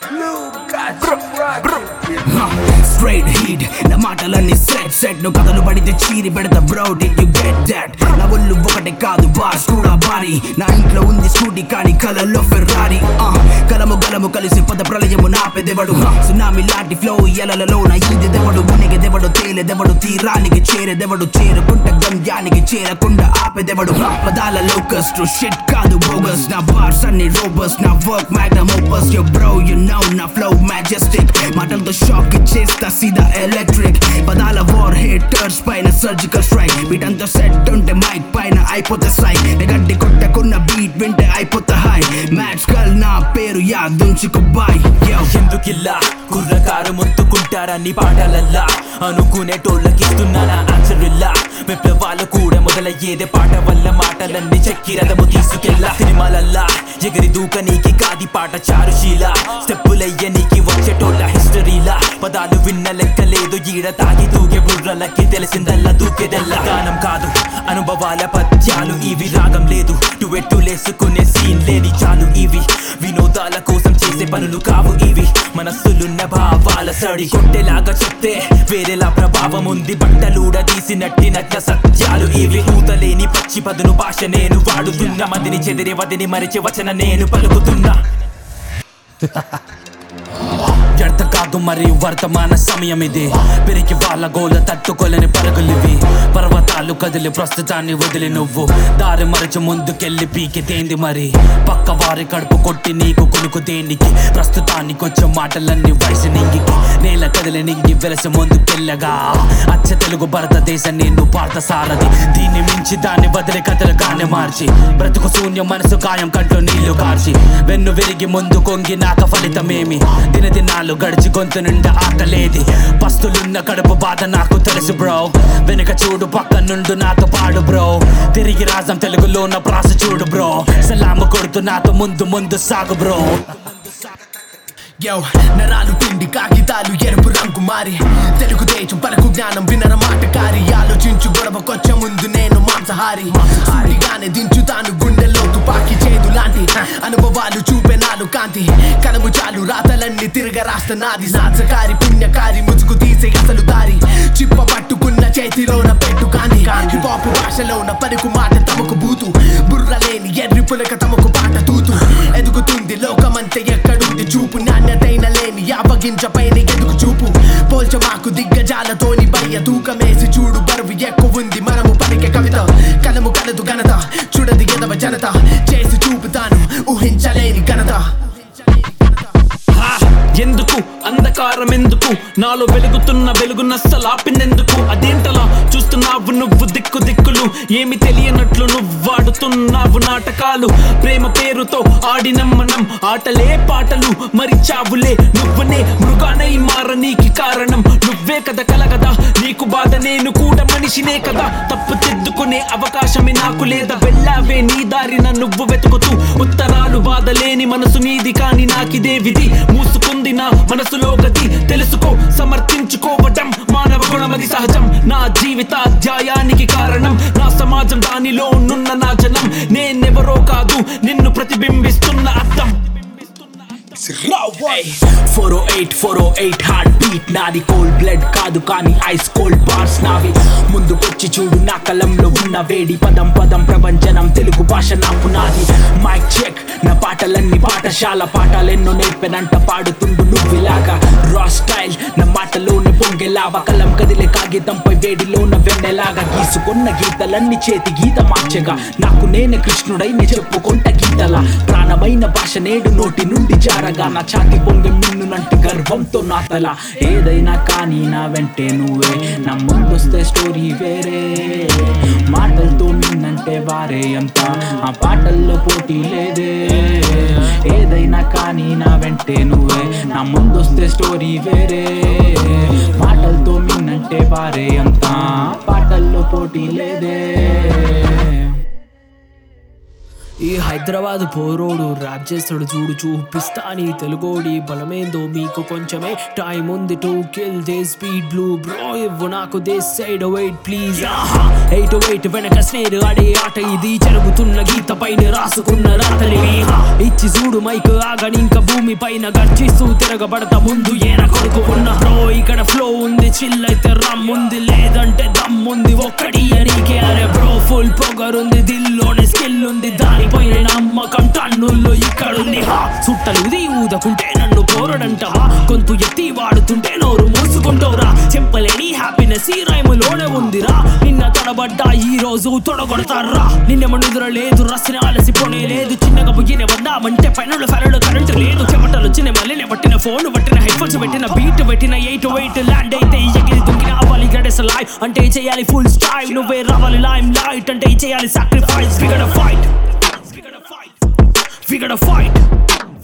Straight heat na మాటలన్నీ set no కథలు పడితే చీరి పెడతా bro did you get that నా ఒళ్ళు ఒకటే కాదు బాస్ కూడా భారీ నా ఇంట్లో ఉంది స్కూటీ కానీ కలల్లో ఫెర్రారీ కలము గలము కలిసి పద ప్రళయము నాపెదెవడు సునామీ లాంటి ఫ్లో ఎలలలో నా ఈదెదెవడు మునిగెదెవడు తేలెదెవడు తీరానికి చేరెదెవడు చేరుకుంట గమ్యానికి చేరకుండా ఆపెదెవడు పదాల లోకస్ట్ షిట్ కాదు బోగస్ నా బార్స్ అన్ని రోబస్ నా work magnum opus yo bro you know నా flow majestic మాటలతో షాక్ ఇచ్చేస్తా సీదా ఎలక్ట్రిక్ పదాల వార్ హేటర్స్ పైన సర్జికల్ స్ట్రైక్ వీటంతా సెట్ ఉంటే మైక్ పైన అయిపోతే సై గడ్డి కొట్టకున్న బీట్ వింటే అయిపోతా హై మ్యాచ్ కల్ నా పేరు యాదుంచుకో బాయ్ ఎందుకిల్లా కుర్రకారు మొత్తుకుంటారా నీ పాటలల్లా అనుకునేటోళ్ళకిస్తున్నానా ఆన్సర్ ఇల్లా విప్లవాలు కూడా మొదలయ్యేదే పాట వల్ల మాటలన్నీ చెక్కిరదము తీసుకెళ్ళా సినిమాలల్లా ఎగిరి దూక నీకి కాది పాట చారుశీల స్టెప్పులయ్య నీకి వచ్చేటోళ్ళ హిస్టరీలా పదాలు విన్న లెక్కలేదు ఈడ తాగి తూగే బుర్రలకి తెలిసిందల్లా దూకేదల్లా గానం కాదు అనుభవాల పద్యాలు ఇవి రాగం లేదు టువెట్టులేసుకునే సీన్ లేని చాలు ఇవి వినోదాల కోసం చేసే పనులు కావు ఇవి మనస్సులున్న భావాల సడి కొట్టేలాగా చెప్తే వేరేలా ప్రభావం ఉంది బట్టలూడ తీసినట్టినట్ల సత్యాలు ఇవి పూతలేని పచ్చి పదును భాష నేను వాడుతున్నా మందిని చెదిరే వదిని మరిచి వచన నేను పలుకుతున్నా వ్యర్థ కాదు మరి వర్తమాన సమయం ఇది పెరిగి వాళ్ళ గోల తట్టుకోలేని పరుగులివి పర్వతాలు కదిలి ప్రస్తుతాన్ని వదిలి నువ్వు దారి మరచి ముందుకెళ్ళి పీకితేంది మరి పక్క వారి కడుపు కొట్టి నీకు కొనుకు దేనికి ప్రస్తుతానికి వచ్చే మాటలన్నీ వయసు నింగికి నేల కదిలి నింగి వెలసి ముందుకెళ్ళగా అచ్చ తెలుగు భారతదేశ నేను పార్థ సారథి దీన్ని మించి దాన్ని వదిలి కథలుగానే మార్చి బ్రతుకు శూన్యం మనసు కాయం కంటూ నీళ్లు కార్చి వెన్ను విరిగి ముందు కొంగి నాక ఫలితమేమి దినదినాలు గడిచి గొంతు నిండా ఆకలేది పస్తులున్న కడుపు బాధ నాకు తెలుసు బ్రో వెనుక చూడు పక్క నుండు నాతో పాడు బ్రో తిరిగి రాజం తెలుగులో ఉన్న ప్రాస చూడు బ్రో సలాము కొడుతూ నాతో ముందు ముందు సాగు బ్రో నరాలు పిండి కాగితాలు ఎరుపు రంగు మారి తెలుగు దేశం పలుకు జ్ఞానం వినర మాటకారి ఆలోచించు గొడవకొచ్చే ముందు నేను మాంసహారి సూటిగానే దించుతాను గుండెల్లో తుపాకి చేదు లాంటి అనుభవాలు చూపే నాలు కాంతి కలము చాలు రాతలన్నీ తిరగ రాష్ట్ర నాది సాత్సకారి పుణ్యకారి ముసుగు తీసే అసలు దారి చిప్ప పట్టుకున్న చేతిలోన పెట్టు కాంతి హిపాపు భాషలోన పలుకు మాట తమకు బూతు బుర్రలేని ఎర్రి పులక తమకు పాట తూతు ఎదుగుతుంది లోకమంతా ఎక్కడుంది చూపు నాణ్యతైన లేని యాపగించ పైన ఎదుగు చూపు పోల్చ మాకు దిగ్గజాలతోని బయ్య తూకమేసి చూడు బరువు ఎక్కువ ఉంది మనము పలికే కవిత కలము కలదు ఘనత చూడది ఎదవ జనత చేసి చూపుతాను ఊహించలేని ఘనత ఎందుకు అంధకారం ఎందుకు నాలో వెలుగుతున్న వెలుగు నస్సలాపిందెందుకు అదేంటలా చూస్తున్నావు నువ్వు దిక్కు దిక్కులు ఏమి తెలియనట్లు నువ్వాడుతున్నావు నాటకాలు ప్రేమ పేరుతో ఆడినం మనం ఆటలే పాటలు మరి చావులే నువ్వునే మృగానై మారనీకి కారణం నువ్వే కదా కలగదా నీకు బాధ నేను కూడా మనిషినే కదా తప్పు తెద్దుకునే అవకాశమే నాకు లేదా వెళ్ళావే నీ దారిన నువ్వు వెతుకుతూ ఉత్తరాలు బాధ లేని మనసు నీది కాని నాకిదే విధి మూసుకుంది నా మనసులో గతి తెలుసుకో సమర్థించుకోవటం మానవ గుణమది సహజం నా జీవితాధ్యాయానికి కారణం నా సమాజం దానిలో నున్న నా జనం నేనెవరో కాదు నిన్ను ప్రతిబింబిస్తున్న అర్థం 408 హార్ట్ బీట్ నాది కోల్డ్ బ్లడ్ కాదు కానీ ఐస్ కోల్డ్ బార్స్ నావి ముందుకొచ్చి చూడు నా కలంలో ఉన్న వేడి పదం పదం ప్రపంచనం తెలుగు భాష నాకు నాది మైక్ చెక్ నా పాటలన్నీ పాఠశాల పాఠాలెన్నో నేర్పెనంట పాడుతుండు నువ్విలాగా రా స్టైల్ నా మాటలోని పొంగెలావా కలం కదిలే కాగితంపై వేడిలోన వెన్నెలాగా గీసుకున్న గీతలన్నీ చేతి గీత మార్చగా నాకు నేనే కృష్ణుడైన చెప్పుకుంట గీతల ప్రాణమైన భాష నేడు నోటి నుండి జారగా నా ఛాతి పొంగె మిన్నునంటి గర్వంతో నా తల ఏదైనా కానీ నా వెంటే నువ్వే నా ముందొస్తే స్టోరీ వేరే మాటలతో నిన్నంటే వారే అంత ఆ పాటల్లో పోటీ లేదే ఏదైనా కానీ నా వెంటే నువ్వే నా ముందొస్తే స్టోరీ వేరే మాటలతో నిన్నంటే వారే అంత పాటల్లో పోటీ లేదే ఈ హైదరాబాద్ పోరోడు ర్యాప్ చేస్తాడు చూడు చూపిస్తా నీ తెలుగోడి బలమేందో మీకు కొంచెమే టైం ఉంది to kill the speed blue bro ఇవ్వు నాకు దే సైడ్ వెయిట్ ప్లీజ్ 808 వెనక స్నేర్ ఆడే ఆట ఇది జరుగుతున్న గీత పైన రాసుకున్న రాతలివి ఇచ్చి చూడు మైక్ ఆగని ఇంకా భూమి పైన గర్జిస్తూ తిరగబడతా ముందు ఏన కొడుకు ఉన్న బ్రో ఇక్కడ ఫ్లో ఉంది చిల్ అయితే రమ్ ఉంది లేదంటే దమ్ ఉంది ఒక్కడి నీకే అరే బ్రో ఫుల్ పొగరుంది దిల్లోనే స్కిల్ ఉంది దానిపైన నమ్మకం టన్నుల్లో ఇక్కడుంది సుట్టలు ఊదకుంటే నన్ను కోరడంటవా గొంతు ఎత్తి వాడుతుంటే నోరు మూసుకుంటావురా చెప్పలేని హ్యాపీనెస్ ఈ రైములోనే ఉందిరా నిన్న తడబడ్డా ఈ రోజు తొడగొడతారా నిన్నెమ నిద్ర లేదు రసిన అలసిపోనే లేదు చిన్నగా బుయ్యిన వందామంటే పైన ఫెరలు కరెంట్ లేదు చెమటలు చిన్న మళ్ళీ పట్టిన ఫోన్ పట్టిన హెడ్ ఫోన్స్ పెట్టిన బీట్ పెట్టిన 808 ల్యాండ్ అయితే ఎగిరి దుంకిన అవ్వాలి గడెస్ లైఫ్ అంటే చేయాలి ఫుల్ స్టైల్ నువ్వే రావాలి లైమ్ లైట్ అంటే చేయాలి సాక్రిఫైస్ we gotta fight